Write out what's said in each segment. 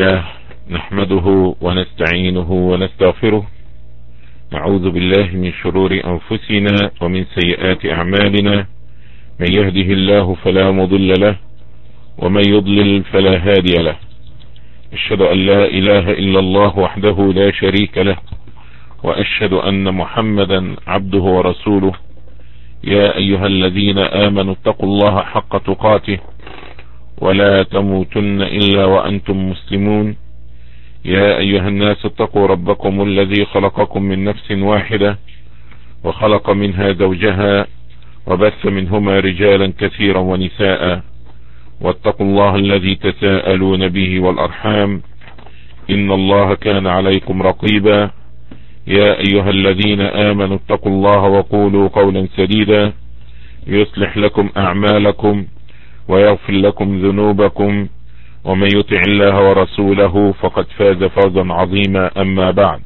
لله نحمده ونستعينه ونستغفره. نعوذ بالله من شرور أنفسنا ومن سيئات أعمالنا. من يهده الله فلا مضل له ومن يضلل فلا هادي له. أشهد أن لا إله إلا الله وحده لا شريك له، وأشهد أن محمدا عبده ورسوله. يا أيها الذين آمنوا اتقوا الله حق تقاته ولا تموتن إلا وأنتم مسلمون. يا أيها الناس اتقوا ربكم الذي خلقكم من نفس واحدة وخلق منها زوجها وبث منهما رجالا كثيرا ونساء، واتقوا الله الذي تساءلون به والأرحام إن الله كان عليكم رقيبا. يا أيها الذين آمنوا اتقوا الله وقولوا قولا سديدا يصلح لكم أعمالكم ويغفر لكم ذنوبكم، ومن يطع الله ورسوله فقد فاز فوزا عظيما. أما بعد،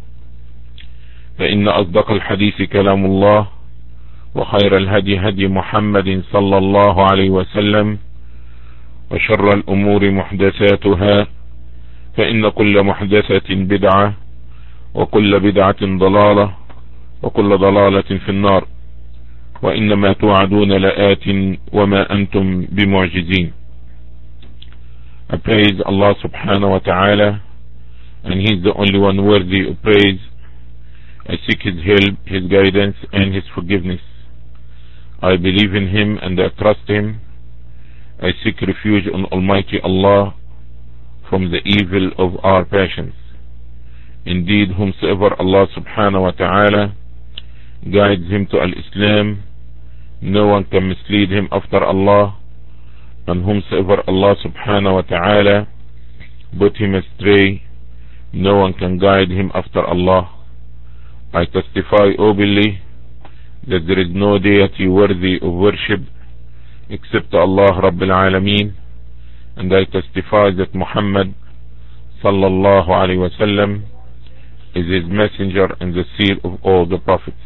فإن أصدق الحديث كلام الله، وخير الهدي هدي محمد صلى الله عليه وسلم، وشر الأمور محدثاتها، فإن كل محدثة بدعة، وكل بدعة ضلالة، وكل ضلالة في النار. وإنما توعدون لآت وما أنتم بمعجزين. I praise Allah subhanahu wa ta'ala, and He is the only one worthy of praise. I seek His help, His guidance, and His forgiveness. I believe in Him and I trust Him. I seek refuge on Almighty Allah from the evil of our passions. Indeed, whomsoever Allah subhanahu wa ta'ala guides him to Al-Islam, no one can mislead him after Allah, and whomsoever Allah subhanahu wa ta'ala put him astray, no one can guide him after Allah. I testify openly that there is no deity worthy of worship except Allah Rabbil Alameen, and I testify that Muhammad sallallahu alayhi wa sallam is his messenger and the seal of all the prophets.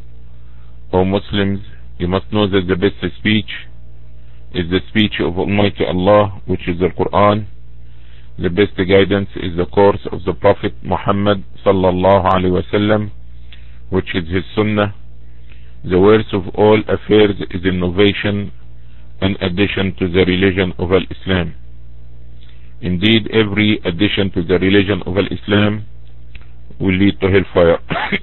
O Muslims, you must know that the best speech is the speech of Almighty Allah, which is the Quran. The best guidance is the course of the Prophet Muhammad sallallahu alaihi wasallam, which is his Sunnah. The worst of all affairs is innovation and addition to the religion of Al-Islam. Indeed, every addition to the religion of Al-Islam will lead to hellfire.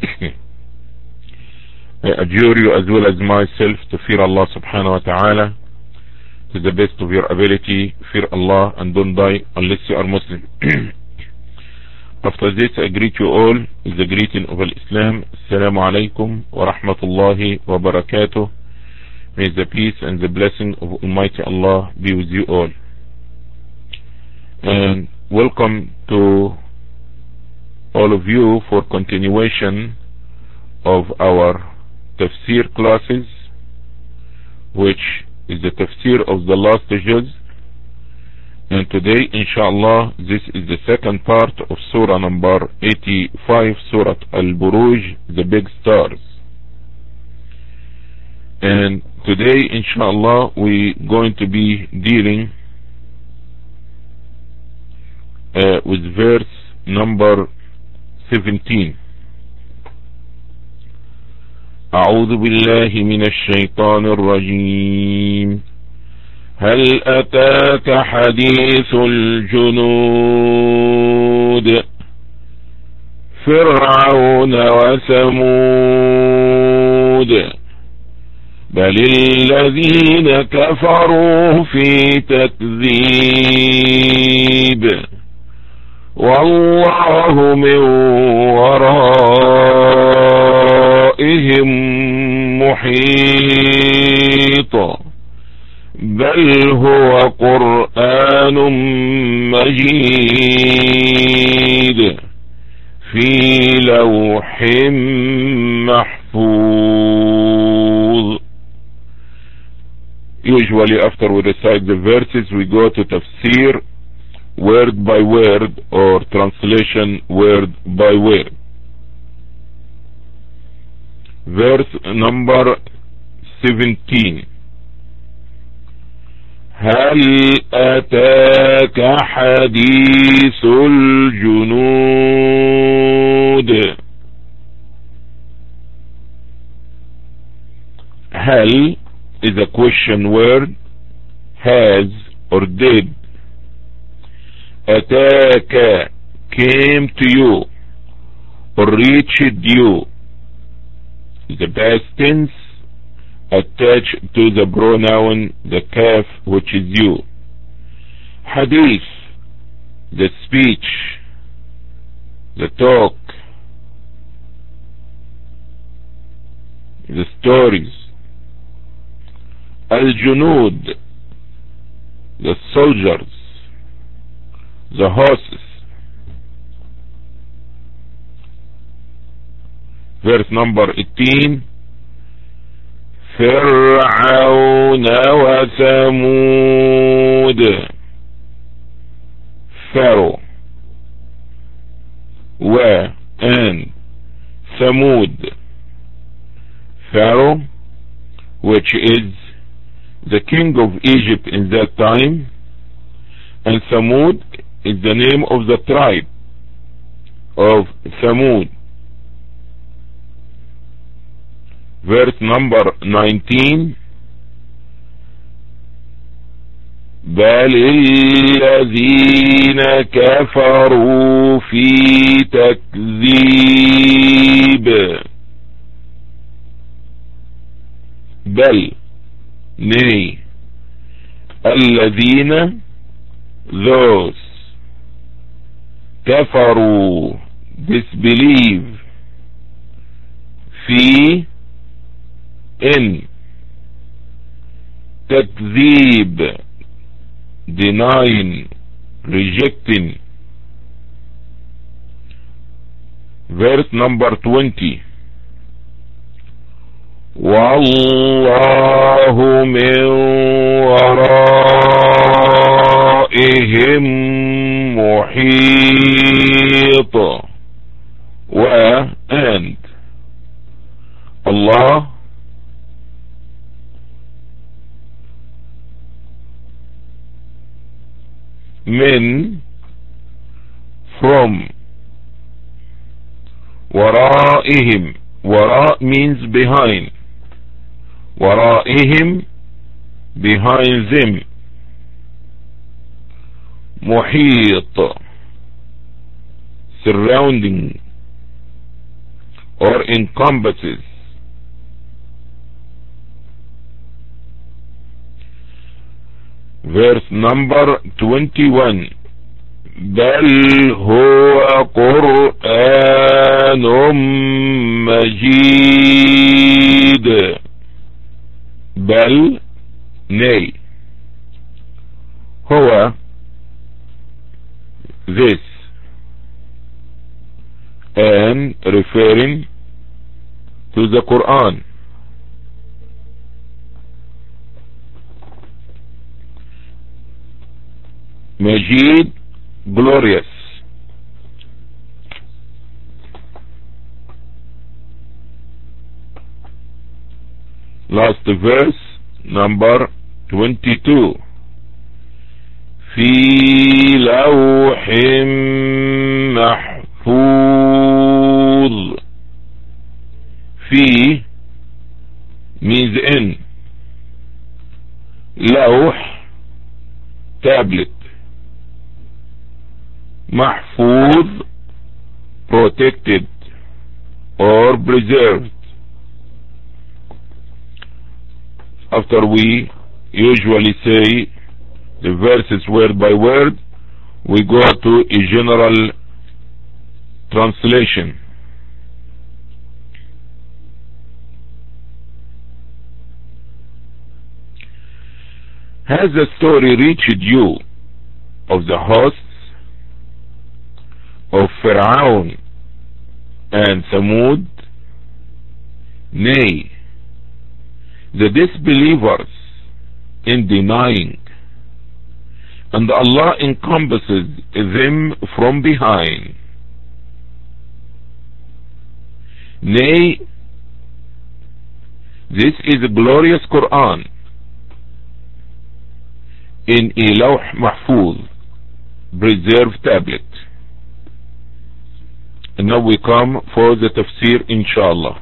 I adjure you as well as myself to fear Allah subhanahu wa ta'ala to the best of your ability. Fear Allah and don't die unless you are Muslim. After this, I greet you all with the greeting of Al-Islam. Assalamu alaikum wa rahmatullahi wa barakatuh. May the peace and the blessing of Almighty Allah be with you all. And welcome to all of you for continuation of our tafsir classes, which is the tafsir of the last juz. And today, inshallah, this is the second part of surah number 85, Surah Al-Buruj, the big stars. And today, inshallah, we're going to be dealing with verse number 17. أعوذ بالله من الشيطان الرجيم. هل أتاك حديث الجنود فرعون وثمود بل الذين كفروا في تكذيب والله من ورائهم محيط بل هو قرآن مجيد في لوح محفوظ. Usually after we recite the verses, we go to tafsir word by word or translation word by word. Verse number 17. هل أتاك حديث الجنود. هل is a question word. Has or did. أتاك came to you or reached you. The past tense attached to the pronoun the kaf, which is you. Hadith, the speech, the talk, the stories. Al-Junud, the soldiers, the horses. Verse number 18. فرعون وثمود. Pharaoh and Thamud. Pharaoh, which is the king of Egypt in that time, and Thamud is the name of the tribe of Thamud. Verse number 19. بل الذين كفروا في تكذيب. بل nay الذين those كفروا disbelieve في in تكذيب denying rejecting. Verse number 20. والله من ورائهم محيط. and Allah من from ورائهم. وراء means behind. ورائهم behind them. محيط surrounding or encompasses. Verse number 21. بل هو قرآن مجيد. بل nay هو this and referring to the Quran. Majid, glorious. Last verse, number 22. في لوح محفوظ. في means in. لوح tablet. محفوظ protected or preserved. After we usually say the verses word by word, we go to a general translation. Has the story reached you of the hosts of Pharaoh and Thamud? Nay, the disbelievers in denying, and Allah encompasses them from behind. Nay, this is a glorious Quran, in a Lawh Mahfuz preserved tablet. And now we come for the tafsir, inshallah.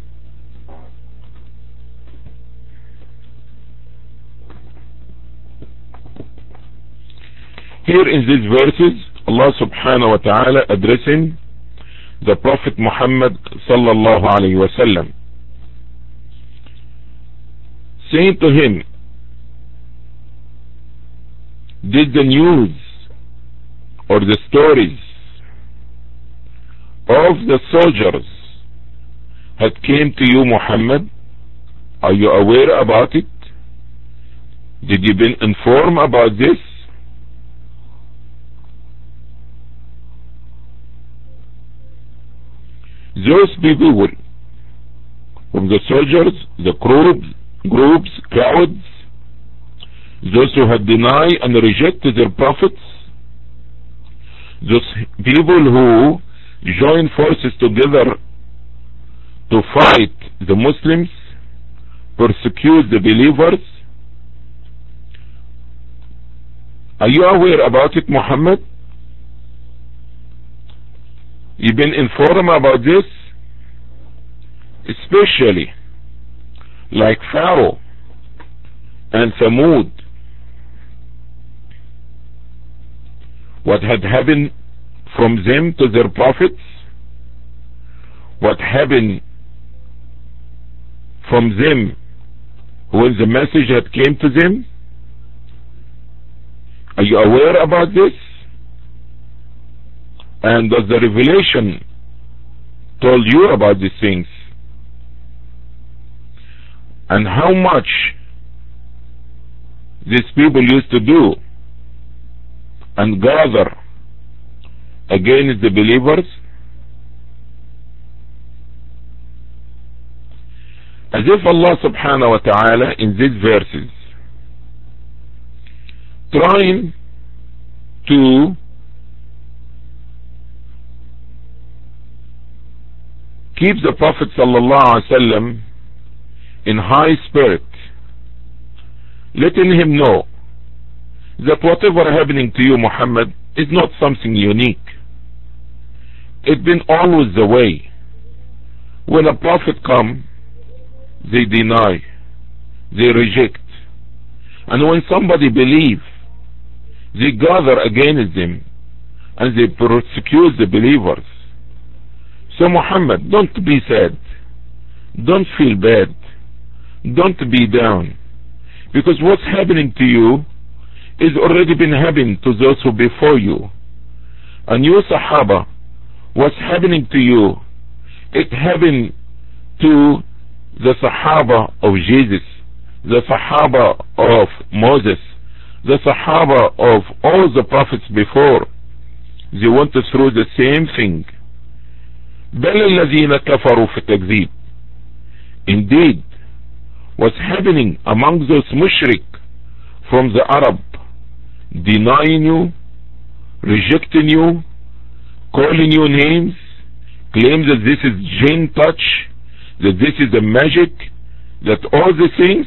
Here in these verses, Allah subhanahu wa ta'ala addressing the Prophet Muhammad sallallahu alayhi wa sallam, saying to him, did the news or the stories of the soldiers had came to you, Muhammad? Are you aware about it? Did you been informed about this? Those people from the soldiers, the groups, crowds, those who had denied and rejected their prophets, those people who joined forces together to fight the Muslims, persecute the believers. Are you aware about it, Muhammad? You've been informed about this? Especially like Pharaoh and Thamud, what had happened from them to their prophets, what happened from them when the message had came to them. Are you aware about this? And does the revelation told you about these things? And how much these people used to do and gather against the believers? As if Allah subhanahu wa ta'ala in these verses trying to keep the Prophet sallallahu alaihi wasallam in high spirit, letting him know that whatever happening to you, Muhammad, is not something unique. It's been always the way. When a prophet comes, they deny, they reject, and when somebody believes, they gather against them and they persecute the believers. So Muhammad, don't be sad, don't feel bad, don't be down, because what's happening to you is already been happening to those who before you. And you Sahaba, what's happening to you, it happened to the Sahaba of Jesus, the Sahaba of Moses, the Sahaba of all the prophets before. They went through the same thing. بل الذين كفروا في التكذيب. Indeed, what's happening among those mushrik from the Arab, denying you, rejecting you, calling you names, claim that this is jinn touch, that this is a magic, that all these things,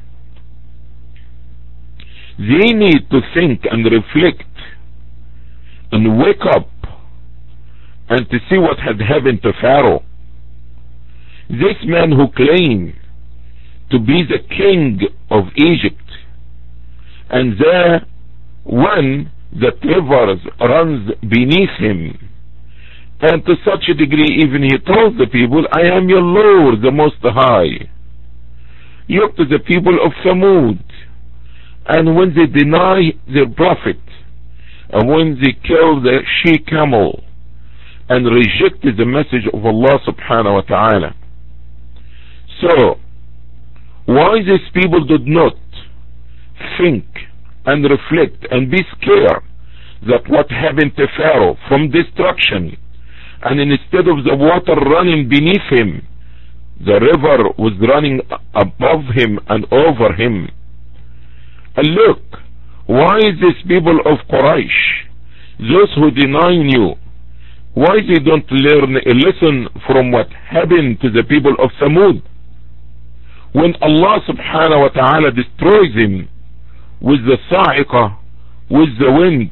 they need to think and reflect and wake up and to see what had happened to Pharaoh. This man who claimed to be the king of Egypt, and the one that rivers runs beneath him, and to such a degree even he told the people, I am your Lord the Most High. Look to the people of Thamud, and when they deny their prophet, and when they kill the she-camel and rejected the message of Allah subhanahu wa ta'ala. So why these people did not think and reflect and be scared that what happened to Pharaoh from destruction, and instead of the water running beneath him, the river was running above him and over him. And look, why these people of Quraysh, those who deny you, why they don't learn a lesson from what happened to the people of Thamud? When Allah subhanahu wa ta'ala destroys them with the sa'iqah, with the wind.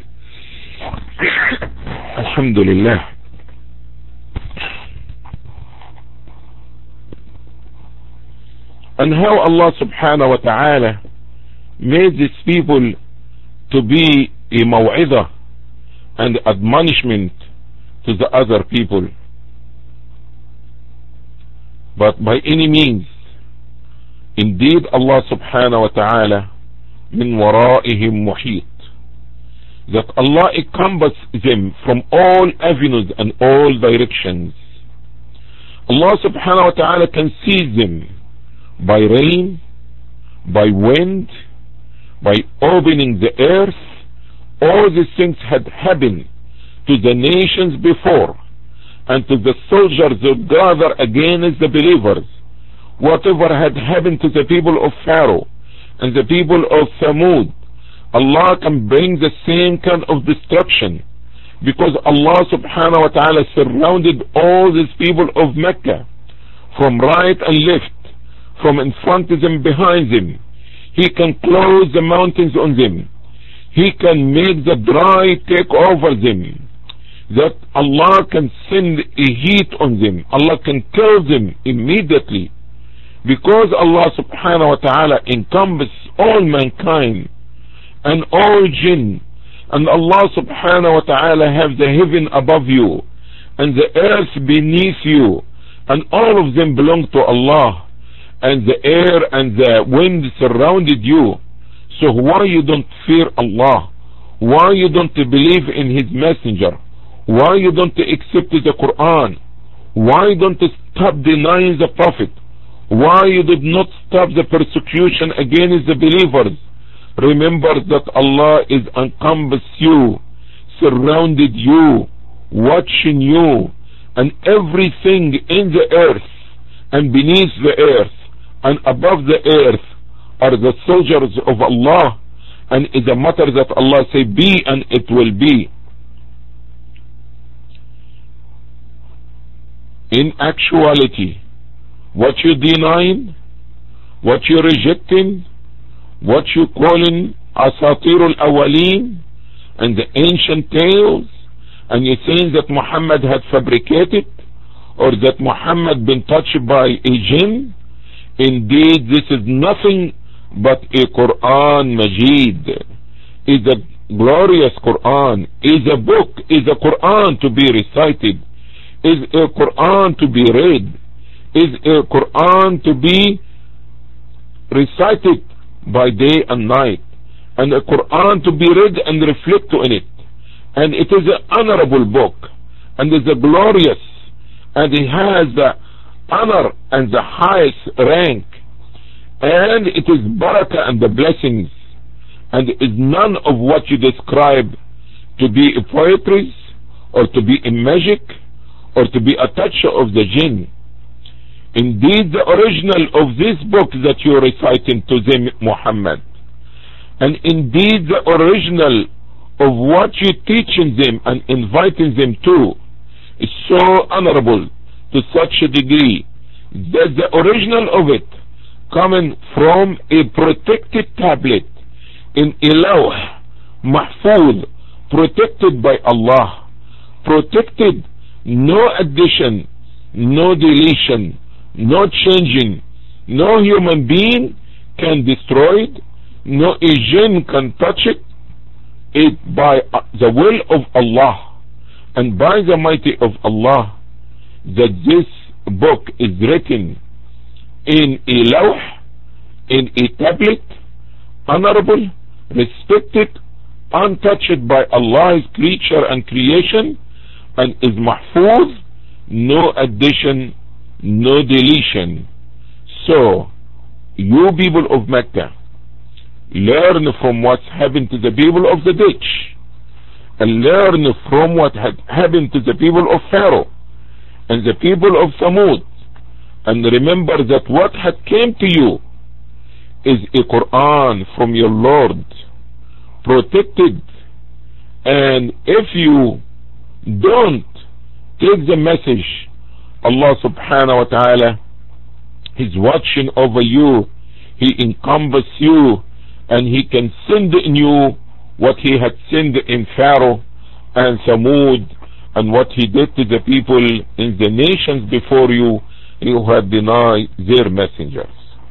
Alhamdulillah. And how Allah subhanahu wa ta'ala made these people to be a maw'idah and admonishment to the other people. But by any means, indeed Allah subhanahu wa ta'ala min wara'ihim muhit, that Allah encompasses them from all avenues and all directions. Allah subhanahu wa ta'ala can seize them by rain, by wind, by opening the earth. All these things had happened to the nations before, and to the soldiers who gather against the believers. Whatever had happened to the people of Pharaoh and the people of Thamud, Allah can bring the same kind of destruction, because Allah subhanahu wa ta'ala surrounded all these people of Mecca from right and left, from in front of them, behind them. He can close the mountains on them. He can make the dry take over them. That Allah can send a heat on them. Allah can kill them immediately, because Allah subhanahu wa ta'ala encompasses all mankind and all jinn. And Allah subhanahu wa ta'ala have the heaven above you and the earth beneath you, and all of them belong to Allah, and the air and the wind surrounded you. So why you don't fear Allah? Why you don't believe in His messenger? Why you don't accept the Quran? Why don't you stop denying the Prophet? Why you did not stop the persecution against the believers? Remember that Allah is encompassed you, surrounded you, watching you, and everything in the earth and beneath the earth and above the earth are the soldiers of Allah, and it's a matter that Allah say be, and it will be. In actuality, what you denying, what you rejecting, what you calling asatir al-awwaleen and the ancient tales, and you saying that Muhammad had fabricated, or that Muhammad been touched by a jinn, indeed this is nothing but a Quran Majid. Is a glorious Quran, is a book, is a Quran to be recited, is a Quran to be read, is a Quran to be recited by day and night, and a Quran to be read and reflect on it. And it is an honorable book, and is a glorious, and it has the honor and the highest rank, and it is barakah and the blessings, and is none of what you describe to be poetry, or to be in magic, or to be a touch of the jinn. Indeed, the original of this book that you are reciting to them, Muhammad, and indeed the original of what you teaching them and inviting them to, is so honorable to such a degree that the original of it coming from a protected tablet in a lawh mahfuz, protected by Allah, protected, no addition, no deletion, no changing, no human being can destroy it, no jinn can touch it, it by the will of Allah and by the mighty of Allah, that this book is written in a lawh, in a tablet, honorable, respected, untouched by Allah's creature and creation, and is mahfuz, no addition, no deletion. So, you people of Mecca, learn from what's happened to the people of the ditch, and learn from what had happened to the people of Pharaoh and the people of Thamud, and remember that what had came to you is a Quran from your Lord, protected, and if you don't take the message, Allah subhanahu wa ta'ala is watching over you. He encompasses you and he can send in you what he had sent in Pharaoh and Thamud, and what he did to the people in the nations before you who had denied their messengers.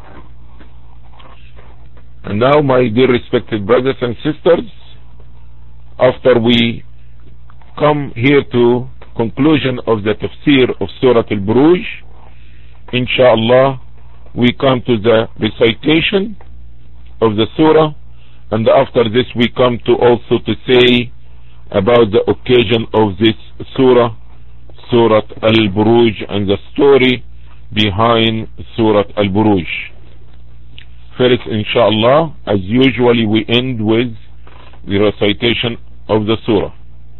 And now, my dear respected brothers and sisters, after we come here to conclusion of the tafsir of Surah Al-Buruj, inshallah, we come to the recitation of the surah, and after this we come to also to say about the occasion of this surah, Surah Al-Buruj, and the story behind Surah Al-Buruj. First, inshallah, as usually, we end with the recitation of the surah.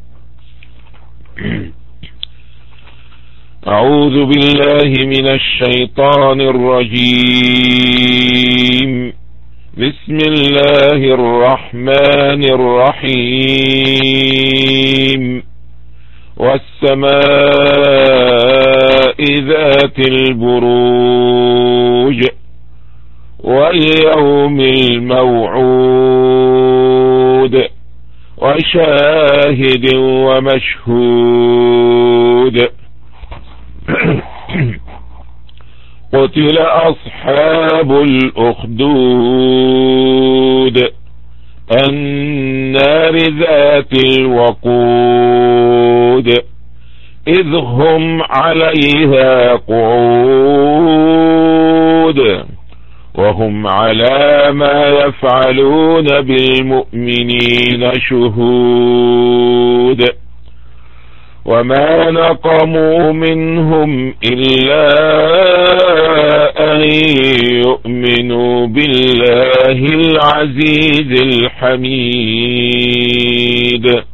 أعوذ بالله من الشيطان الرجيم. بسم الله الرحمن الرحيم. والسماء ذات البروج واليوم الموعود وشاهد ومشهود. قتل أصحاب الأخدود النار ذات الوقود إذ هم عليها قعود وهم على ما يفعلون بالمؤمنين شهود. وما نقموا منهم إلا أن يؤمنوا بالله العزيز الحميد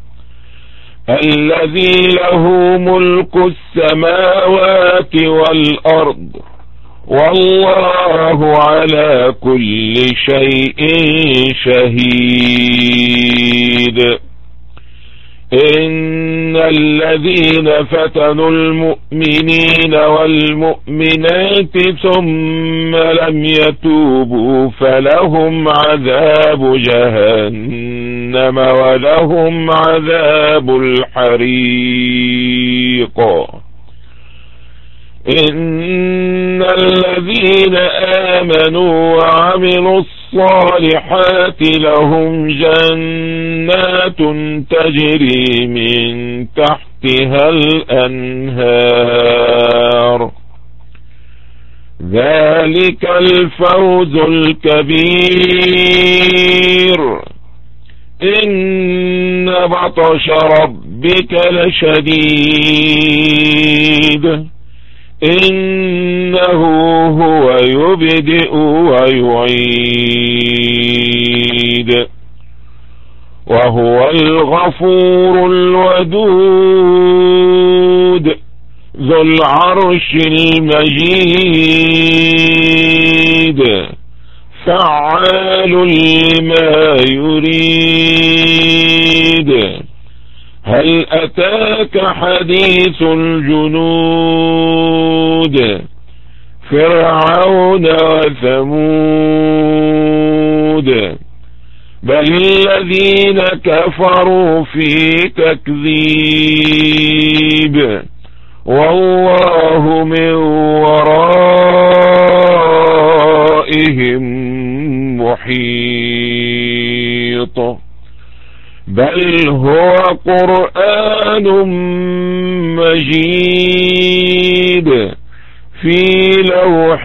الذي له ملك السماوات والأرض والله على كل شيء شهيد. إن الذين فتنوا المؤمنين والمؤمنات ثم لم يتوبوا فلهم عذاب جهنم ولهم عذاب الحريق. إن الذين آمنوا وعملوا الصالحات لهم جنات تجري من تحتها الأنهار ذلك الفوز الكبير. إن بطش ربك لشديد إنه هو يبدئ ويعيد وهو الغفور الودود ذو العرش المجيد فعال لما يريد. هل أتاك حديث الجنود فرعون وثمود بل الذين كفروا في تكذيب والله من ورائهم محيط. بل هو قرآن مجيد في لوح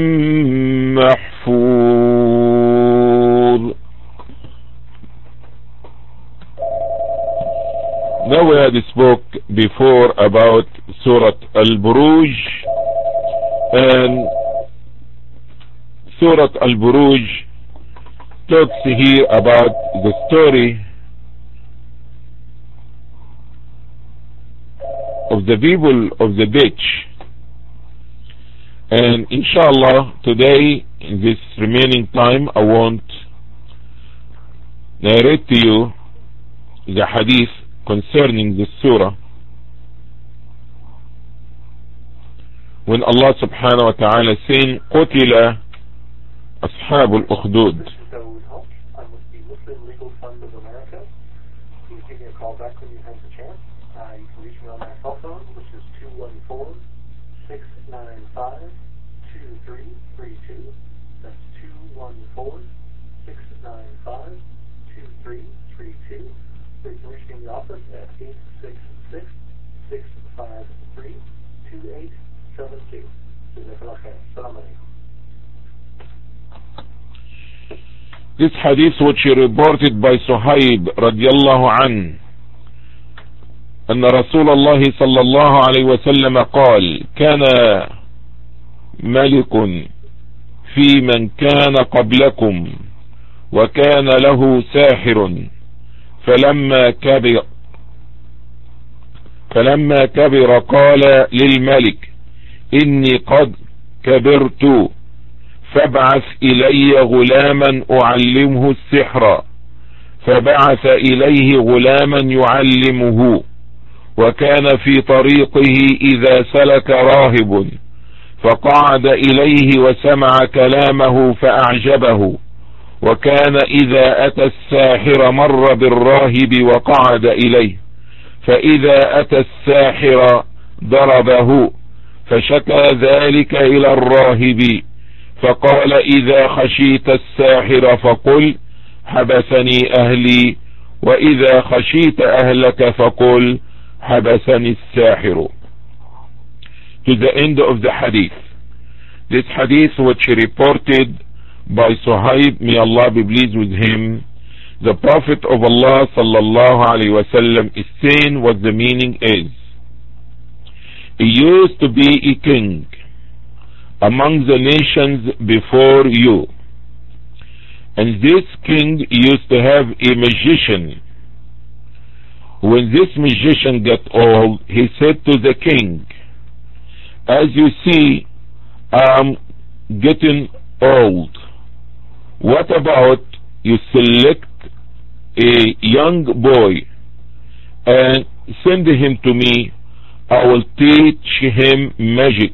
محفوظ. Now we had spoke before about Surah Al-Buruj, and Surah Al-Buruj talks here about the story of the people of the ditch. And inshallah today in this remaining time I want to narrate to you the hadith concerning this surah, when Allah subhanahu wa ta'ala saying قتل أصحاب الأخدود. Open Legal Fund of America. Please give me a call back when you have the chance. You can reach me on my cell phone, which is 214-695-2332. That's 214-695-2332. Or you can reach me in the office at 866-653-2872. Jazakallah khair. Assalamu alaikum. This hadith which reported by Suhaib radiallahu anhu أن رسول الله صلى الله عليه وسلم قال كان ملك في من كان قبلكم وكان له ساحر فلما كبر قال للملك إني قد كبرت فابعث إلي غلاما أعلمه السحر فبعث إليه غلاما يعلمه وكان في طريقه إذا سلك راهب فقعد إليه وسمع كلامه فأعجبه وكان إذا أتى الساحر مر بالراهب وقعد إليه فإذا أتى الساحر ضربه فشكى ذلك إلى الراهب فقال إذا خشيت الساحر فقل حبسني أهلي وإذا خشيت أهلك فقل حبسني الساحر. To the end of the hadith. This hadith which reported by Suhaib, may Allah be pleased with him, the Prophet of Allah sallallahu alayhi wa sallam is saying what the meaning is. He used to be a king among the nations before you, and this king used to have a magician. When this magician got old, he said to the king, as you see, I'm getting old. What about you select a young boy and send him to me? I will teach him magic.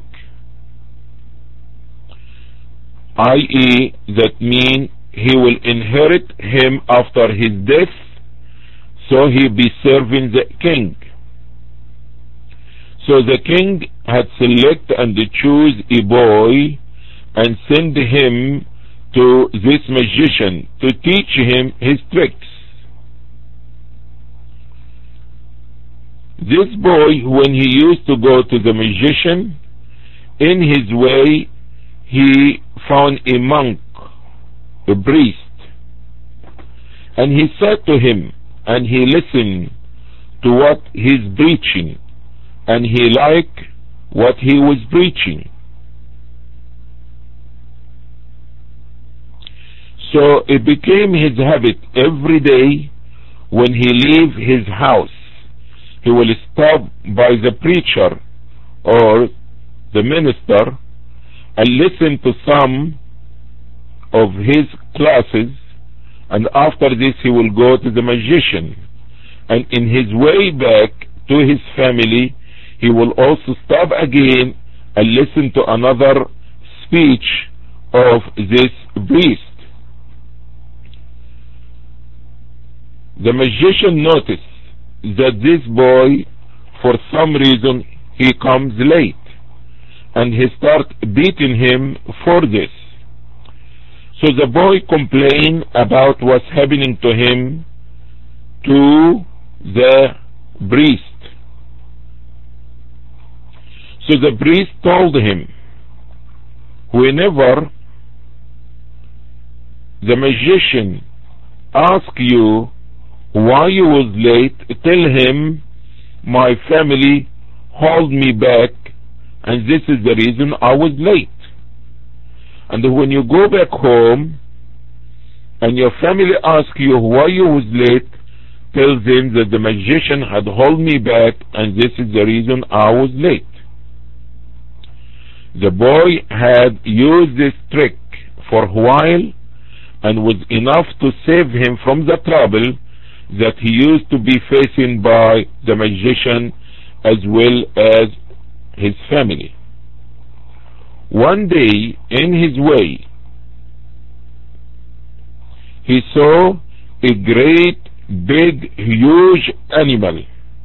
I.e., that means he will inherit him after his death, so he be serving the king. So the king had select and choose a boy and send him to this magician to teach him his tricks. This boy, when he used to go to the magician, in his way he found a monk, a priest, and he said to him, and he listened to what he's preaching, and he liked what he was preaching. So it became his habit every day when he leave his house, he will stop by the preacher or the minister and listen to some of his classes, and after this he will go to the magician, and in his way back to his family he will also stop again and listen to another speech of this priest. The magician noticed that this boy, for some reason, he comes late, and he starts beating him for this. So the boy complained about what's happening to him to the priest. So the priest told him, whenever the magician asks you why you was late, tell him, my family hold me back, and this is the reason I was late. And when you go back home and your family ask you why you was late, tell them that the magician had held me back, and this is the reason I was late. The boy had used this trick for a while and was enough to save him from the trouble that he used to be facing by the magician as well as his family. One day, in his way, he saw a great, big, huge animal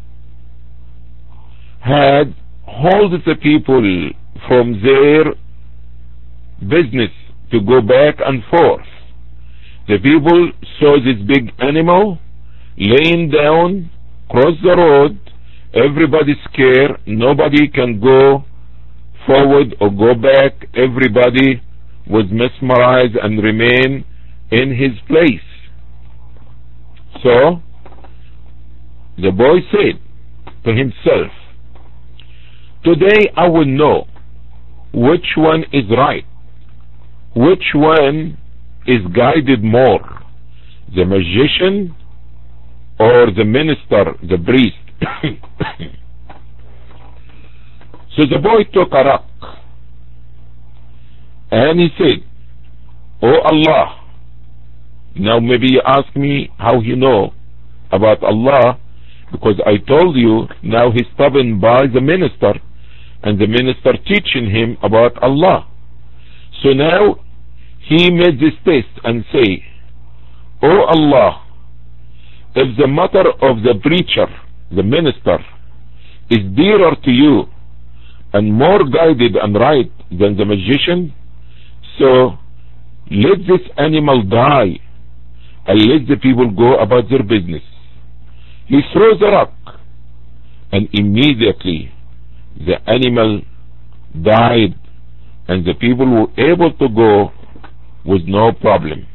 had held the people from their business to go back and forth. The people saw this big animal laying down, cross the road, everybody scared, nobody can go forward or go back, everybody was mesmerized and remain in his place. So the boy said to himself, today I will know which one is right, which one is guided more, the magician or the minister, the priest. So the boy took a rock and he said, oh Allah. Now maybe you ask me how he know about Allah, because I told you now he's stubborn by the minister and the minister teaching him about Allah. So now he made this test and say, oh Allah, if the matter of the preacher, the minister, is dearer to you and more guided and right than the magician, so let this animal die and let the people go about their business. He throws the rock and immediately the animal died and the people were able to go with no problem.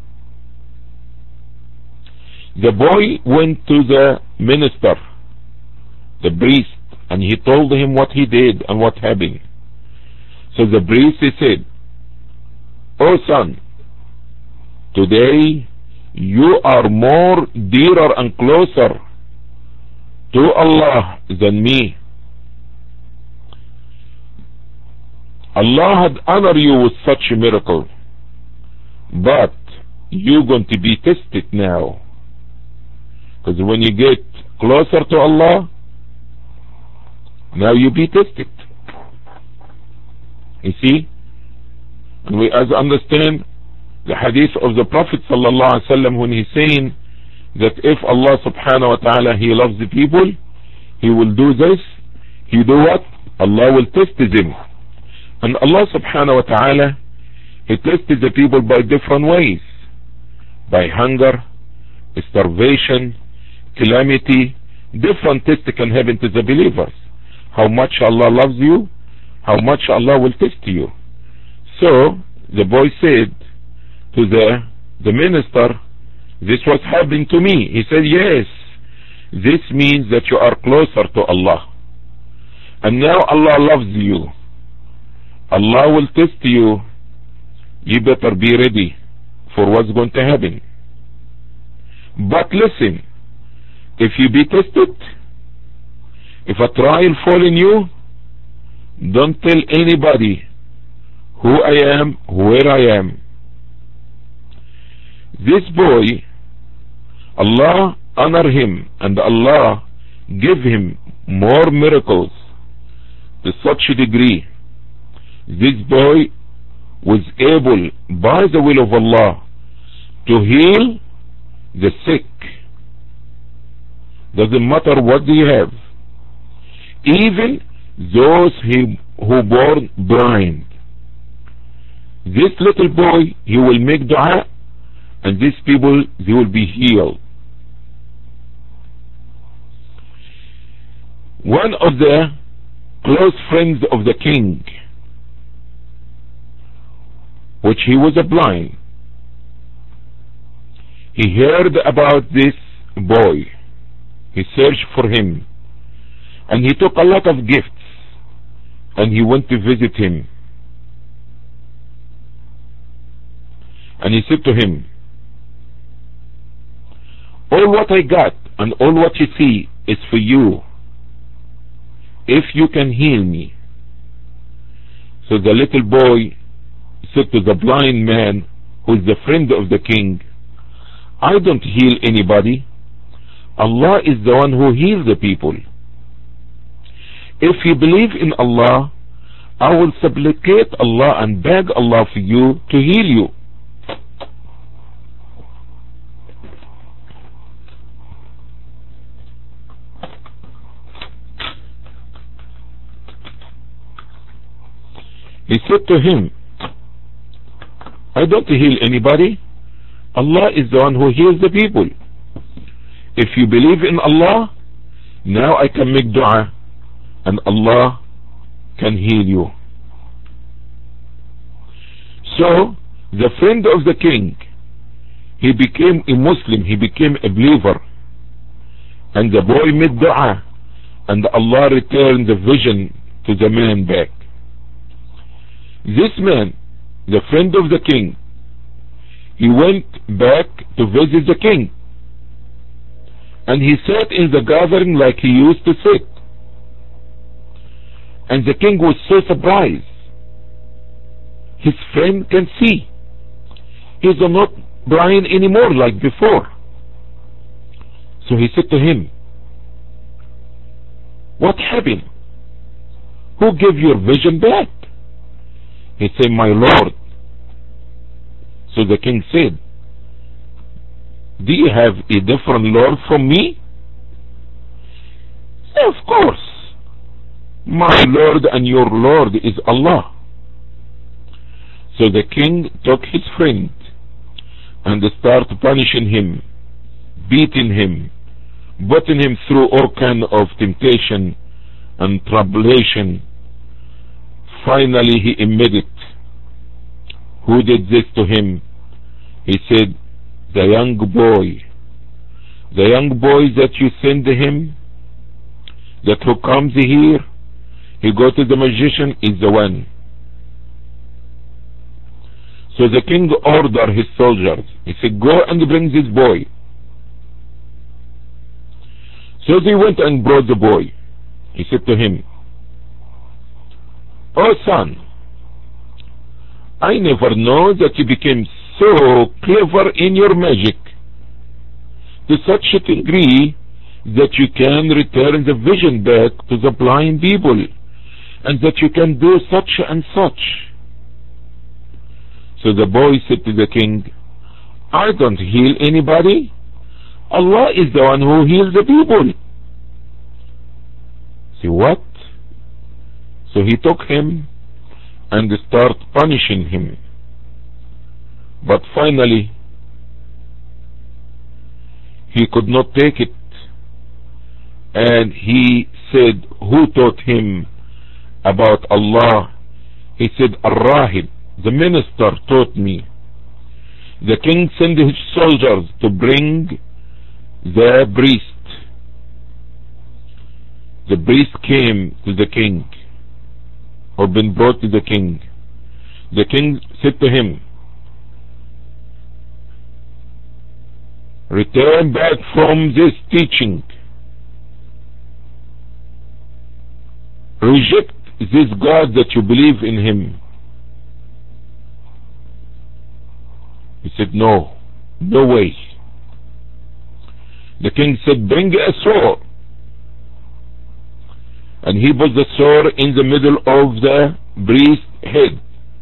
The boy went to the minister, the priest, and he told him what he did and what happened. So the priest, he said, oh son, today you are more dearer and closer to Allah than me. Allah had honored you with such a miracle, but you're going to be tested now, because when you get closer to Allah, now you be tested. You see, and we as understand the hadith of the Prophet sallallahu alaihi wasallam when he's saying that if Allah subhanahu wa ta'ala, he loves the people, he will do this, he do what? Allah will test them. And Allah subhanahu wa ta'ala, he tested the people by different ways, by hunger, starvation, calamity. Different tests can happen to the believers. How much Allah loves you, how much Allah will test you. So the boy said to the minister, this was happening to me. He said, yes, this means that you are closer to Allah, and now Allah loves you. Allah will test you. You better be ready for what's going to happen. But listen, if you be tested, if a trial fall in you, don't tell anybody who I am, where I am. This boy, Allah honor him and Allah give him more miracles to such a degree. This boy was able, by the will of Allah, to heal the sick. Doesn't matter what they have. Even those who born blind. This little boy, he will make dua, and these people, they will be healed. One of the close friends of the king, which he was a blind, he heard about this boy. He searched for him, and he took a lot of gifts, and he went to visit him. And he said to him, all what I got and all what you see is for you, if you can heal me. So the little boy said to the blind man, who is the friend of the king, I don't heal anybody. Allah is the one who heals the people. If you believe in Allah, I will supplicate Allah and beg Allah for you to heal you. He said to him, I don't heal anybody. Allah is the one who heals the people. If you believe in Allah, now I can make dua and Allah can heal you. So the friend of the king, he became a Muslim, he became a believer, and the boy made dua, and Allah returned the vision to the man back. This man, the friend of the king, he went back to visit the king, and he sat in the gathering like he used to sit, and the king was so surprised. His friend can see. He's not blind anymore like before. So he said to him, what happened? Who gave your vision back? He said, my Lord. So the king said, do you have a different Lord from me? Of course. My Lord and your Lord is Allah. So the king took his friend and started punishing him, beating him, putting him through all kind of temptation and tribulation. Finally he admitted. Who did this to him? He said, the young boy that you send him, that who comes here, he go to the magician, is the one. So the king ordered his soldiers. He said, go and bring this boy. So they went and brought the boy. He said to him, oh son, I never know that you became so clever in your magic to such a degree that you can return the vision back to the blind people, and that you can do such and such. So the boy said to the king, I don't heal anybody. Allah is the one who heals the people. See what? So he took him and started punishing him. But finally, he could not take it. And he said, who taught him about Allah? He said, Ar-Rahib, the minister, taught me. The king sent his soldiers to bring the priest. The priest came to the king, or been brought to the king. The king said to him, return back from this teaching. Reject this God that you believe in him. He said, no way. The king said, bring a sword. And he put the sword in the middle of the priest's head.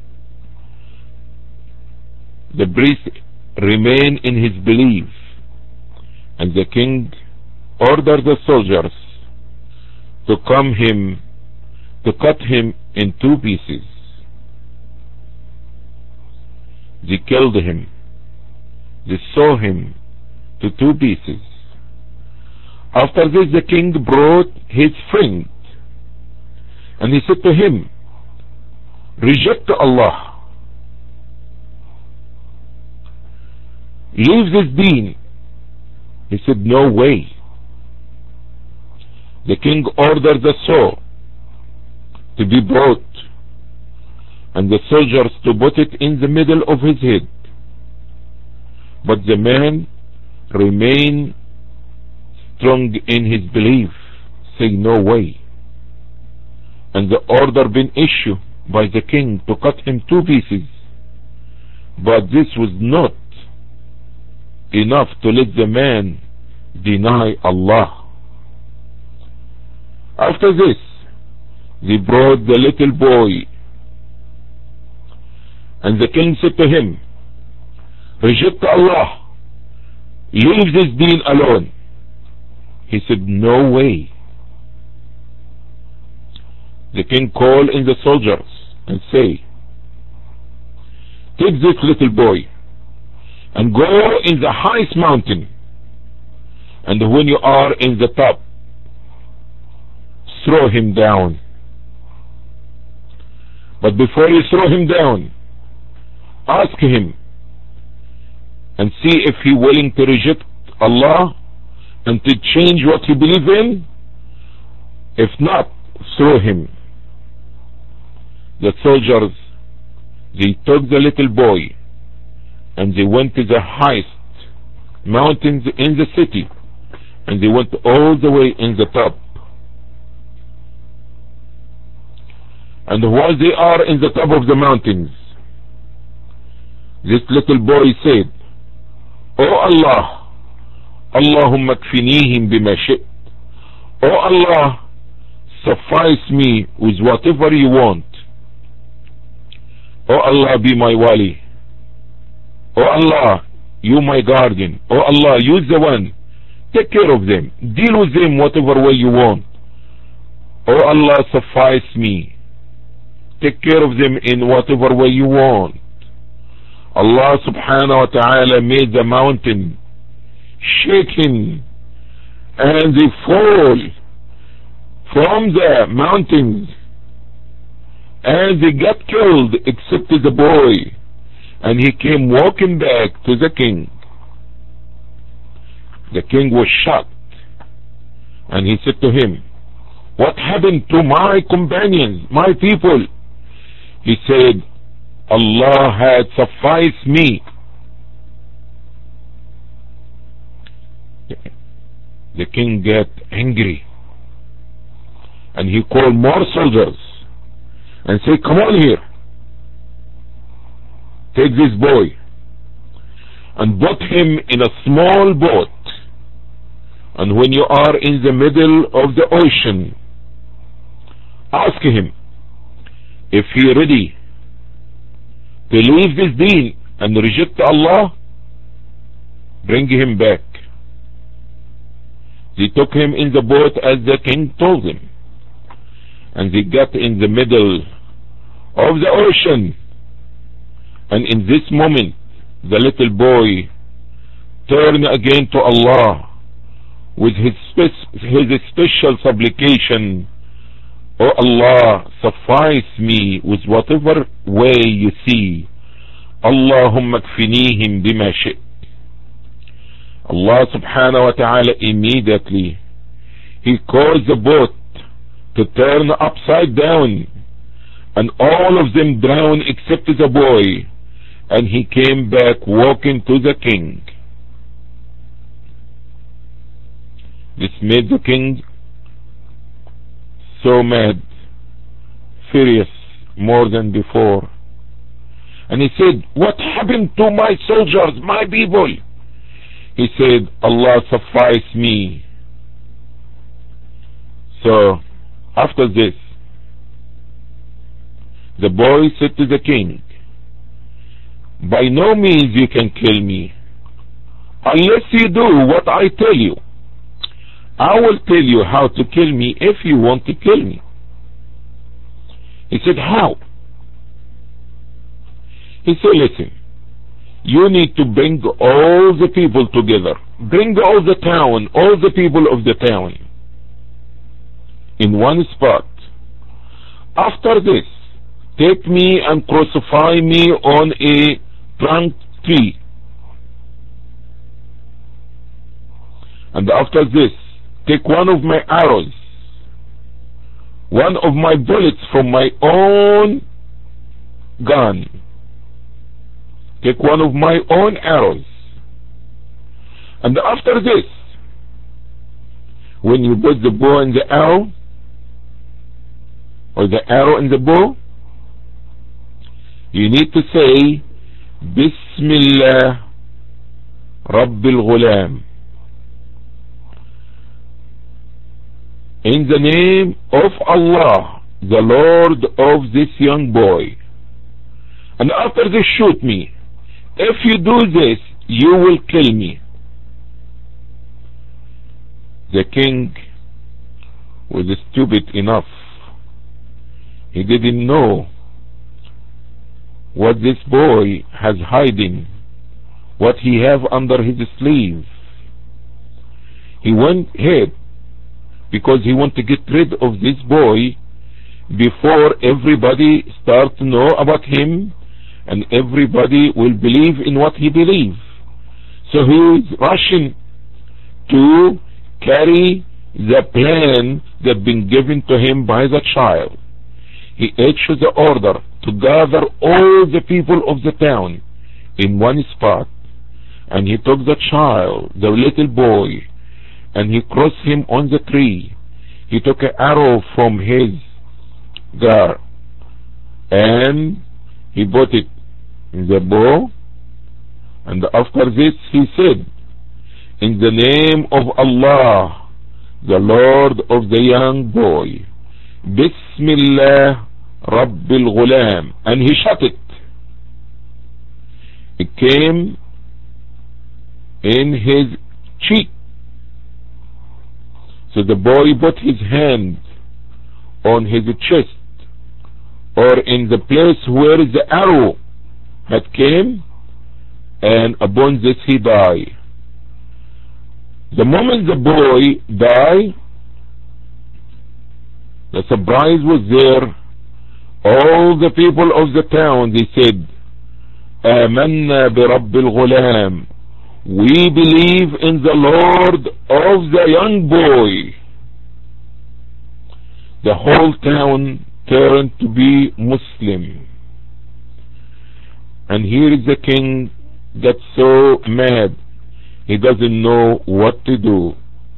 The priest remained in his belief, and the king ordered the soldiers to cut him in two pieces. They killed him. They saw him to two pieces. After this, the king brought his friend, and he said to him, reject Allah. Leave this deen. He said, no way. The king ordered the sword to be brought, and the soldiers to put it in the middle of his head. But the man remained strong in his belief, saying, no way. And the order been issued by the king to cut him two pieces. But this was not enough to let the man deny Allah. After this, they brought the little boy, and the king said to him, reject Allah, leave this deen alone. He said, no way. The king called in the soldiers and say, take this little boy and go in the highest mountain, and when you are in the top, throw him down. But before you throw him down, ask him and see if he willing to reject Allah and to change what he believes in. If not, throw him. The soldiers, they took the little boy and they went to the highest mountains in the city, and they went all the way in the top. And while they are in the top of the mountains, this little boy said, "Oh Allah, Allahumma kfinihim bima shi't. Oh Allah, suffice me with whatever you want. Oh Allah, be my wali. Oh Allah, you my guardian. Oh Allah, you the one. Take care of them. Deal with them whatever way you want. Oh Allah, suffice me. Take care of them in whatever way you want." Allah subhanahu wa ta'ala made the mountain shaking, and they fall from the mountains, and they got killed except the boy, and he came walking back to the king. The king was shocked, and he said to him, "What happened to my companions, my people?" He said, "Allah had sufficed me." The king got angry, and he called more soldiers and said, "Come on here, take this boy and put him in a small boat, and when you are in the middle of the ocean, ask him if he is ready to leave this deen and reject Allah, bring him back." They took him in the boat as the king told them, and they got in the middle of the ocean, and in this moment the little boy turned again to Allah with his special supplication, "Oh Allah, suffice me with whatever way you see. Allahumma kfinihim bima shi't." Allah subhanahu wa ta'ala immediately, he caused the boat to turn upside down, and all of them drowned except the boy, and he came back walking to the king. This made the king so mad, furious more than before, and he said, "What happened to my soldiers, my people?" He said, "Allah suffice me." So after this, the boy said to the king, "By no means you can kill me unless you do what I tell you. I will tell you how to kill me if you want to kill me." He said, "How?" He said, "Listen, you need to bring all the people together. Bring all the town, all the people of the town in one spot. After this, take me and crucify me on a trunk tree. And after this, take one of my arrows, one of my bullets from my own gun. Take one of my own arrows. And after this, when you put the bow in the arrow, or the arrow in the bow, you need to say, Bismillah Rabbil Ghulam. In the name of Allah, the Lord of this young boy. And after this, shoot me. If you do this, you will kill me." The king was stupid enough. He didn't know what this boy has hiding, what he have under his sleeve. He went ahead because he want to get rid of this boy before everybody start to know about him and everybody will believe in what he believes. So he is rushing to carry the plan that been given to him by the child. He issued the order to gather all the people of the town in one spot, and he took the child, the little boy, and he crossed him on the tree. He took an arrow from his gar and he put it in the bow, and after this he said, in the name of Allah, the Lord of the young boy, Bismillah Rabbil Ghulam, and he shot it. It came in his cheek. So the boy put his hand on his chest, or in the place where the arrow had came, and upon this he died. The moment the boy died, the surprise was there. All the people of the town, they said, آمنا برب الغلام, we believe in the Lord of the young boy. The whole town turned to be Muslim. And here is the king that's so mad, he doesn't know what to do.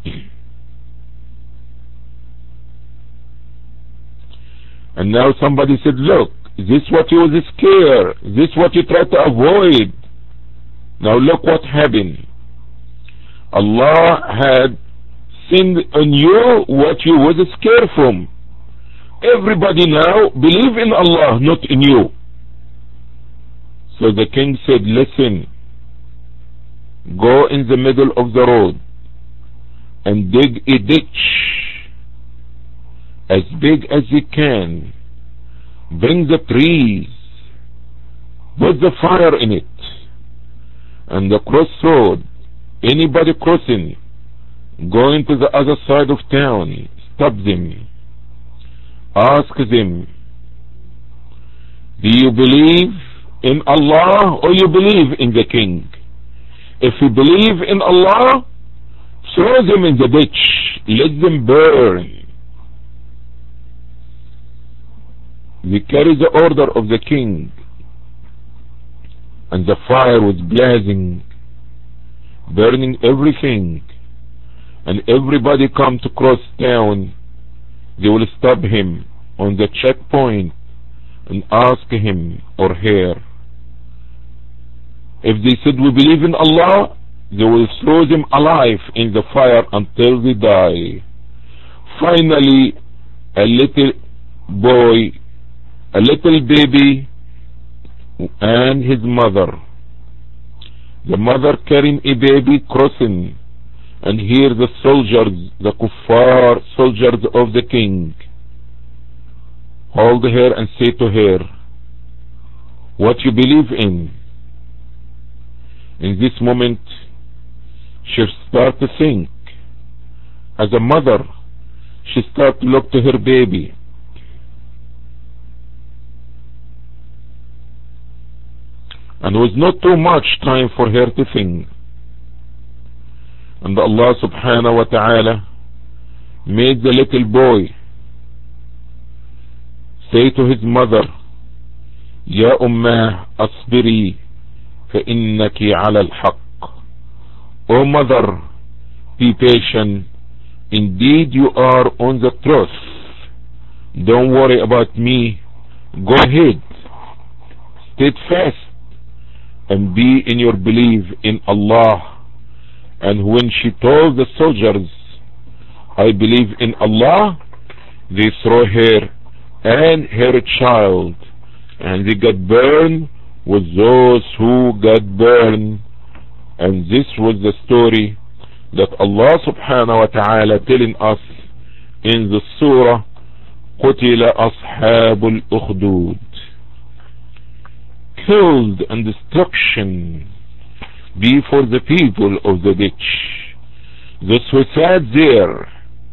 And now somebody said, look, this what you was scared, this what you tried to avoid. Now look what happened. Allah had sent on you what you was scared from. Everybody now believe in Allah, not in you. So the king said, listen, go in the middle of the road and dig a ditch as big as you can. Bring the trees, put the fire in it, and the crossroad, anybody crossing, going to the other side of town, stop them, ask them, do you believe in Allah or you believe in the king? If you believe in Allah, throw them in the ditch, let them burn. They carried the order of the king, and the fire was blazing, burning everything, and everybody come to cross town. They will stop him on the checkpoint and ask him or her. If they said we believe in Allah, they will throw them alive in the fire until they die. Finally, a little boy, a little baby, and his mother. The mother carrying a baby crossing, and here the soldiers, the kuffar soldiers of the king, hold her and say to her, what you believe in? In this moment, she start to think. As a mother, she start to look to her baby. And was not too much time for her to think. And Allah subhanahu wa ta'ala made the little boy say to his mother, Ya ummah asbiri fa innaki ala al-haq. O mother, be patient, indeed you are on the truth. Don't worry about me, go ahead, steadfast and be in your belief in Allah. And when she told the soldiers, I believe in Allah, they threw her and her child, and they got burned with those who got burned. And this was the story that Allah subhanahu wa ta'ala telling us in the surah قتل أصحاب الأخدود. killed and destruction be for the people of the ditch. Those who sat there,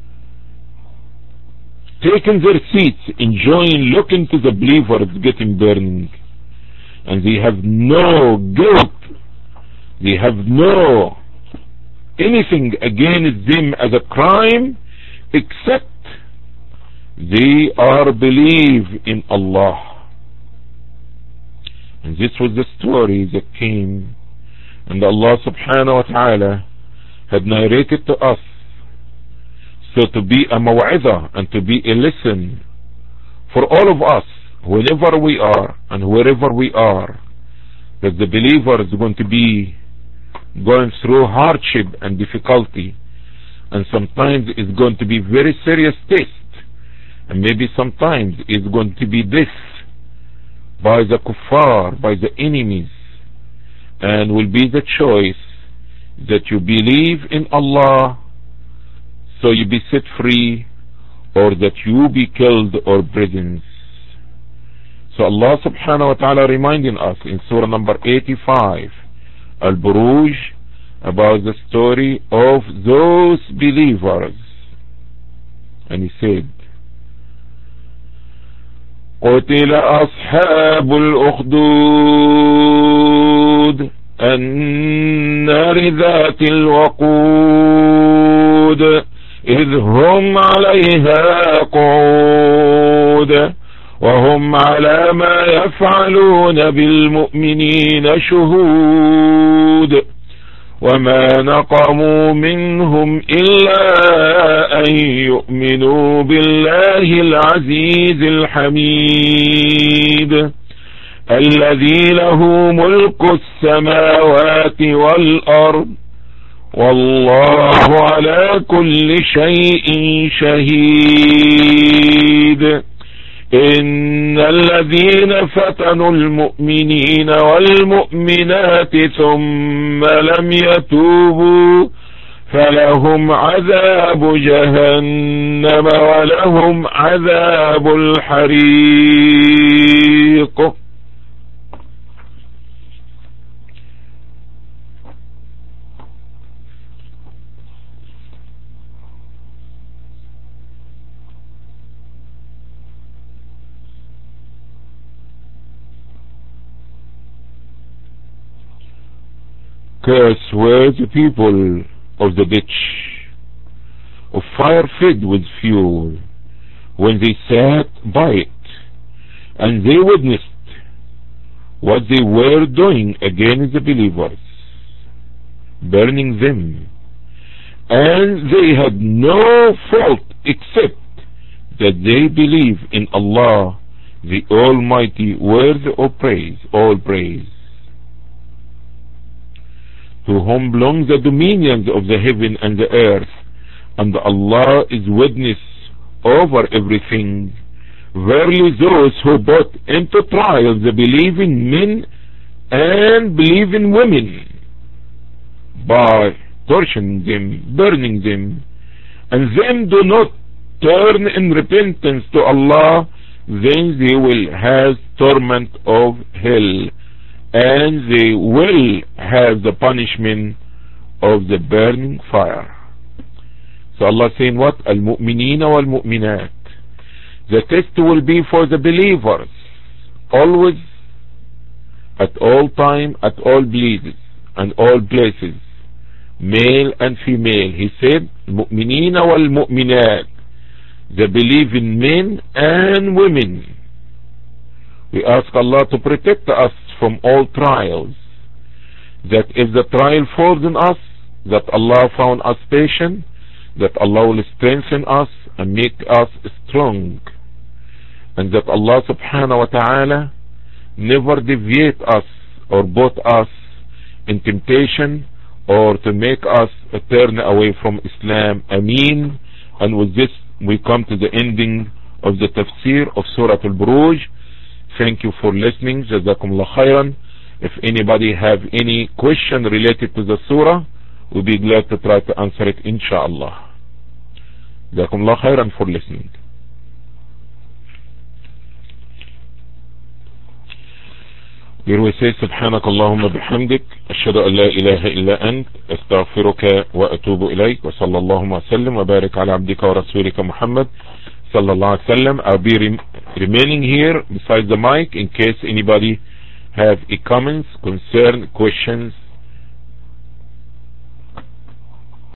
taking their seats, enjoying looking to the believers getting burned, and they have no guilt, they have no anything against them as a crime, except they are believe in Allah. And this was the story that came, and Allah subhanahu wa ta'ala had narrated to us, so to be a maw'idah and to be a lesson for all of us, whenever we are and wherever we are, that the believer is going to be going through hardship and difficulty, and sometimes it's going to be very serious test, and maybe sometimes it's going to be this by the kuffar, by the enemies, and will be the choice that you believe in Allah so you be set free, or that you be killed or imprisoned. So Allah subhanahu wa ta'ala reminding us in surah number 85 Al-Buruj about the story of those believers, and he said, قتل أصحاب الأخدود النار ذات الوقود إذ هم عليها قعود وهم على ما يفعلون بالمؤمنين شهود وما نقموا منهم إلا أن يؤمنوا بالله العزيز الحميد الذي له ملك السماوات والأرض والله على كل شيء شهيد إن الذين فتنوا المؤمنين والمؤمنات ثم لم يتوبوا فلهم عذاب جهنم ولهم عذاب الحريق. Cursed were the people of the ditch, of fire fed with fuel, when they sat by it, and they witnessed what they were doing against the believers, burning them, and they had no fault except that they believe in Allah, the Almighty, worthy of praise, all praise. To whom belong the dominions of the heaven and the earth, and Allah is witness over everything. Verily those who brought into trial the believing men and believing women by torturing them, burning them, and them do not turn in repentance to Allah, then they will have torment of hell, and they will have the punishment of the burning fire. So Allah saying what? Al-mu'minina wal-mu'minat. The test will be for the believers, always, at all time, at all places, and all places, male and female. He said, mu'minina wal-mu'minat, the believing men and women. We ask Allah to protect us from all trials, that if the trial falls on us, that Allah found us patient, that Allah will strengthen us and make us strong, and that Allah subhanahu wa ta'ala never deviate us or put us in temptation or to make us turn away from Islam. Ameen. And with this we come to the ending of the tafsir of Surah Al-Buruj. Thank you for listening. Jazakumullah khairan. If anybody have any question related to the surah, we'll be glad to try to answer it, inshallah. Jazakumullah khairan for listening. Here we say سبحانك اللهم بحمدك أشهد أن لا إله إلا أنت أستغفرك وأتوب إليك وصلى اللهم وسلم وبارك على عبدك ورسولك محمد صلى الله عليه وسلم. I'll be remaining here beside the mic in case anybody have any comments, concern, questions.